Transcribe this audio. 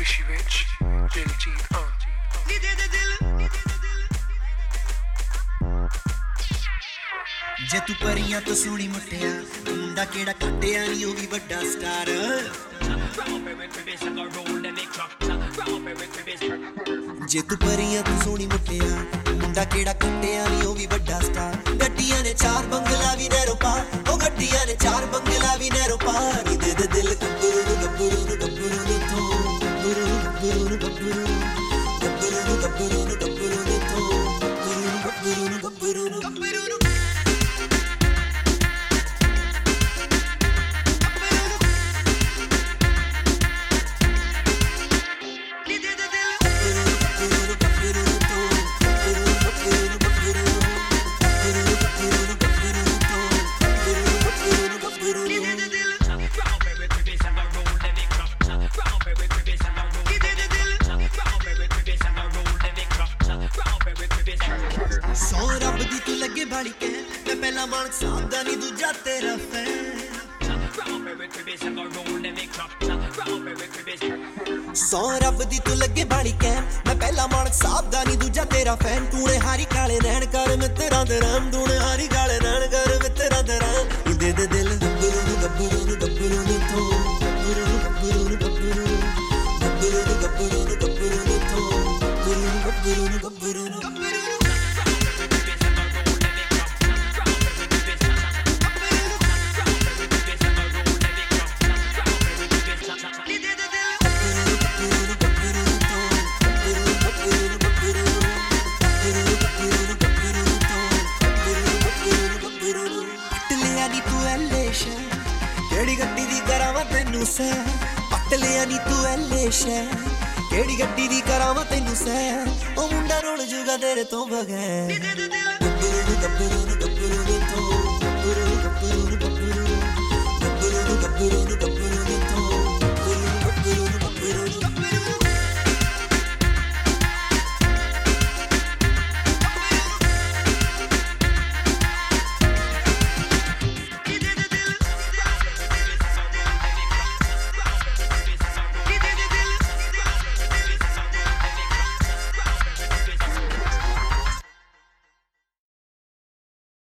ਖੁਸ਼ੀ ਵਿੱਚ ਦਿਲਜੀਤ ਜੇ ਤੂੰ ਪਰੀਆਂ ਤੋਂ ਸੋਹਣੀ ਮੁੱਟਿਆ ਮੁੰਡਾ ਕਿਹੜਾ ਕੱਟਿਆ ਨੀ ਉਹ ਵੀ ਵੱਡਾ ਸਟਾਰ ਜੇ ਤੂੰ ਪਰੀਆਂ ਤੋਂ ਸੋਹਣੀ ਮੁੱਟਿਆ ਮੁੰਡਾ ਕਿਹੜਾ ਕੱਟਿਆ ਨੀ ਉਹ ਵੀ ਵੱਡਾ ਸਟਾਰ ਗੱਡੀਆਂ ਨੇ ਚਾਰ ਬੰਗਲਾ ਵੀ ਨਹਿਰੋਂ ਪਾਰ ਉਹ ਗੱਡੀਆਂ ਨੇ ਚਾਰ ਬੰਗਲਾ ਵੀ ਨਹਿਰੋਂ ਪਾਰ ਨੀ ਦੇ ਦਿਲ ਗੱਭਰੂ ਨੂੰ ਗੱਭਰੂ ਨੂੰ ਗੱਭਰੂ ਨੂੰ ਤੋਂ ਗੱਭਰੂ ਨੂੰ ਗੱਭਰੂ ਨੂੰ ਗੱਭਰੂ ਨੂੰ ਗੱਭਰੂ ਨੂੰ ਗੱਭਰੂ ਨੂੰ ਤੋਂ ਗੱਭਰੂ ਨੂੰ ਗੱਭਰੂ ਨੂੰ ਗੱਭਰੂ ਨੂੰ ਸੌ ਰੱਬ ਦੀ ਤੂੰ ਲੱਗੇ ਬਾਲੀ ਕਹਿ ਮੈਂ ਪਹਿਲਾ ਮਾਨਕ ਸਾਹਿਬ ਦਾ ਨੀ ਦੂਜਾ ਤੇਰਾ ਫੈਨ ਸੌ ਰੱਬ ਦੀ ਤੂੰ ਲੱਗੇ ਬਾਲੀ ਕਹਿ ਮੈਂ ਪਹਿਲਾ ਮਾਨਕ ਸਾਹਿਬ ਦਾ ਨੀ ਦੂਜਾ ਤੇਰਾ ਫੈਨ ਤੂੰ ਨੇ ਹਾਰੀ ਕਾਲੇ ਨੈਣ ਕਰ ਮਿੱਤਰਾਂ ਦੇ ਰਾਮ ਤੂੰ ਨੇ ਹਾਰੀ ਕਾਲੇ ਨੈਣ ਕਰ ਮਿੱਤਰਾਂ ਦੇ ਰਾਮ ਦੇ ਦਿਲ ਗੱਭਰੂ ਨੂੰ ਗੱਭਰੂ ਨੂੰ ਗੱਭਰੂ ਨੂੰ ਤੋਂ ਗੱਭਰੂ ਨੂੰ ਗੱਭਰੂ ਨੂੰ ਗੱਭਰੂ ਨੂੰ ਗੱਭਰੂ ਨੂੰ ਗੱਭਰੂ ਨੂੰ ਗੱਭਰੂ ਨੂੰ ਤੋਂ ਗੱਭਰੂ ਨੂੰ ਗੱਭਰੂ ਨੂੰ ਗੱਭਰੂ ਨੂੰ ਕਿਹੜੀ ਗੱਡੀ ਦੀ ਕਰਾਵਾਂ ਤੈਨੂੰ ਸੈ ਪੱਟ ਲਿਆ ਨੀ ਤੂੰ ਐਲੇ ਸ਼ੈ ਕਿਹੜੀ ਗੱਡੀ ਦੀ ਕਰਾਵਾਂ ਤੈਨੂੰ ਸੈ ਉਹ ਮੁੰਡਾ ਰੁੱਲ ਜੂਗਾ ਤੇਰੇ ਤੋਂ ਬਗੈਰ ਗੱਭਰੂ ਨੂੰ ਗੱਭਰੂ ਨੂੰ ਗੱਭਰੂ ਨੂੰ ਤੋਂ ਗੱਭਰੂ ਨੂੰ ਗੱਭਰੂ ਨੂੰ ਗੱਭਰੂ ਨੂੰ ਗੱਭਰੂ ਨੂੰ ਗੱਭਰੂ ਨੂੰ